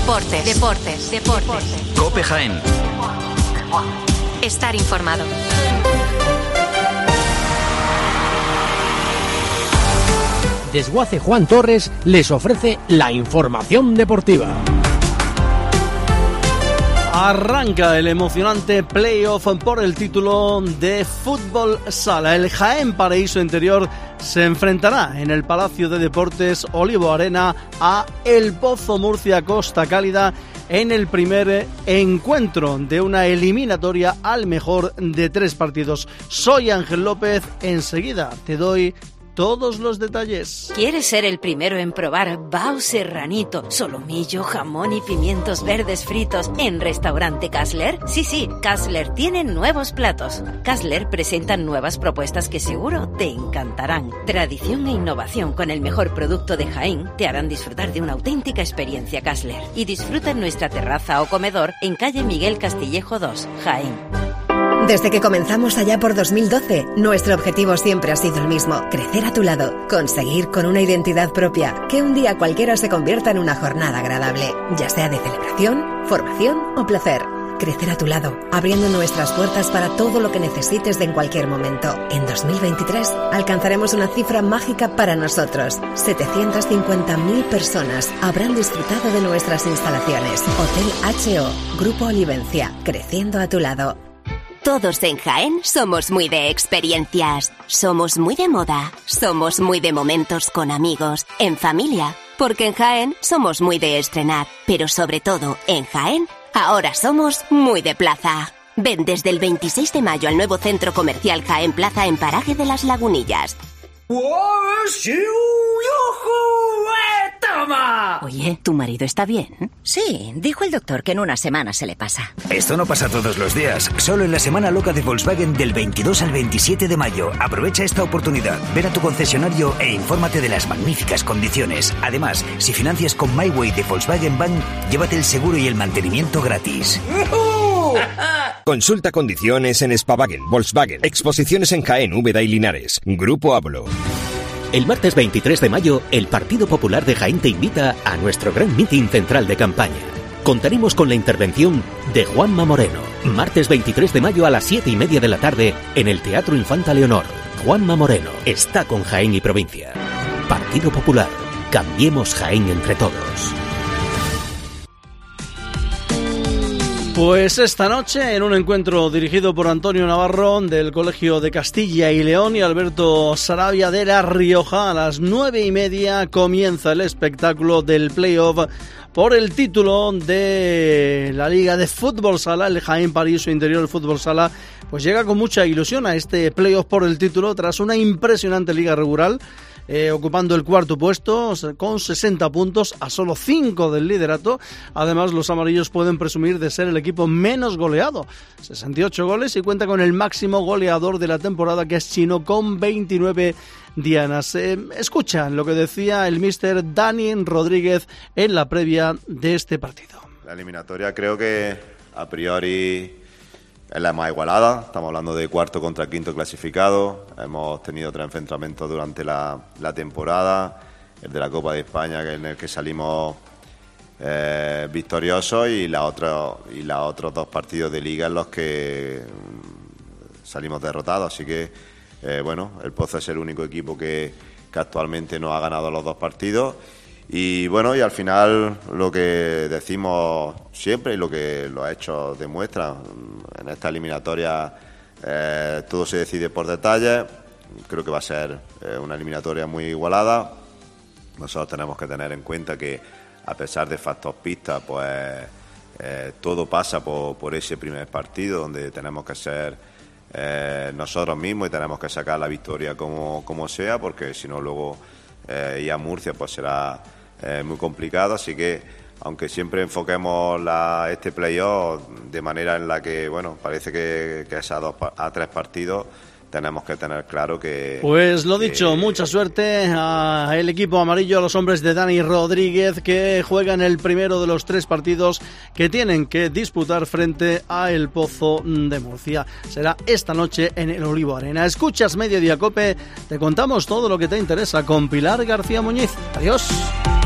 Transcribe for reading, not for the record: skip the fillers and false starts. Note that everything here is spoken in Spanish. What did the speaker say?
Deportes. COPE Jaén. Estar informado. Desguace Juan Torres les ofrece la información deportiva. Arranca el emocionante playoff por el título de Fútbol Sala. El Jaén Paraíso Interior se enfrentará en el Palacio de Deportes Olivo Arena a El Pozo Murcia Costa Cálida en el primer encuentro de una eliminatoria al mejor de 3 partidos. Soy Ángel López, enseguida te doy todos los detalles. ¿Quieres ser el primero en probar bao serranito, solomillo, jamón y pimientos verdes fritos en Restaurante Kassler? Sí, Kassler tiene nuevos platos. Kassler presenta nuevas propuestas que seguro te encantarán. Tradición e innovación con el mejor producto de Jaén te harán disfrutar de una auténtica experiencia Kassler. Y disfruta en nuestra terraza o comedor en calle Miguel Castillejo 2, Jaén. Desde que comenzamos allá por 2012, nuestro objetivo siempre ha sido el mismo: crecer a tu lado, conseguir con una identidad propia que un día cualquiera se convierta en una jornada agradable, ya sea de celebración, formación o placer. Crecer a tu lado, abriendo nuestras puertas para todo lo que necesites en cualquier momento. En 2023 alcanzaremos una cifra mágica para nosotros. 750.000 personas habrán disfrutado de nuestras instalaciones. Hotel HO, Grupo Olivencia, creciendo a tu lado. Todos en Jaén somos muy de experiencias, somos muy de moda, somos muy de momentos con amigos, en familia, porque en Jaén somos muy de estrenar, pero sobre todo en Jaén, ahora somos muy de plaza. Ven desde el 26 de mayo al nuevo centro comercial Jaén Plaza en Paraje de las Lagunillas. Oye, ¿tu marido está bien? Sí, dijo el doctor que en una semana se le pasa. Esto no pasa todos los días, solo en la semana loca de Volkswagen del 22 al 27 de mayo. Aprovecha esta oportunidad, ven a tu concesionario e infórmate de las magníficas condiciones. Además, si financias con MyWay de Volkswagen Bank, llévate el seguro y el mantenimiento gratis. Consulta condiciones en Spavagen, Volkswagen. Exposiciones en Jaén, Úbeda y Linares. Grupo Ablo. El martes 23 de mayo, el Partido Popular de Jaén te invita a nuestro gran mitin central de campaña. Contaremos con la intervención de Juanma Moreno. Martes 23 de mayo a las 7:30 de la tarde en el Teatro Infanta Leonor. Juanma Moreno está con Jaén y provincia. Partido Popular. Cambiemos Jaén entre todos. Pues esta noche, en un encuentro dirigido por Antonio Navarro del Colegio de Castilla y León y Alberto Sarabia de La Rioja, a las 9:30 comienza el espectáculo del playoff por el título de la Liga de Fútbol Sala. El Jaén Paraíso Interior Fútbol Sala pues llega con mucha ilusión a este playoff por el título tras una impresionante liga regular. Ocupando el cuarto puesto con 60 puntos a solo 5 del liderato. Además, los amarillos pueden presumir de ser el equipo menos goleado, 68 goles, y cuenta con el máximo goleador de la temporada, que es Chino, con 29 dianas. Escuchan lo que decía el míster Dani Rodríguez en la previa de este partido. La eliminatoria creo que a priori es la más igualada. Estamos hablando de cuarto contra quinto clasificado. Hemos tenido 3 enfrentamientos durante la temporada. El de la Copa de España, en el que salimos victoriosos, y los otros 2 partidos de Liga en los que salimos derrotados. Así que, el Pozo es el único equipo que actualmente no ha ganado los 2 partidos. Y bueno, y al final lo que decimos siempre y lo que los hechos demuestran, en esta eliminatoria todo se decide por detalles. Creo que va a ser una eliminatoria muy igualada. Nosotros tenemos que tener en cuenta que, a pesar de factor pista, pues todo pasa por ese primer partido, donde tenemos que ser nosotros mismos y tenemos que sacar la victoria como sea, porque si no luego ir a Murcia pues será muy complicado. Así que, aunque siempre enfoquemos este playoff de manera en la que, parece que es a 3 partidos, tenemos que tener claro que... Pues lo dicho, mucha suerte al equipo amarillo, a los hombres de Dani Rodríguez, que juegan el primero de los 3 partidos que tienen que disputar frente a El Pozo de Murcia. Será esta noche en el Olivo Arena. Escuchas Mediodía Cope, te contamos todo lo que te interesa con Pilar García Muñiz. Adiós.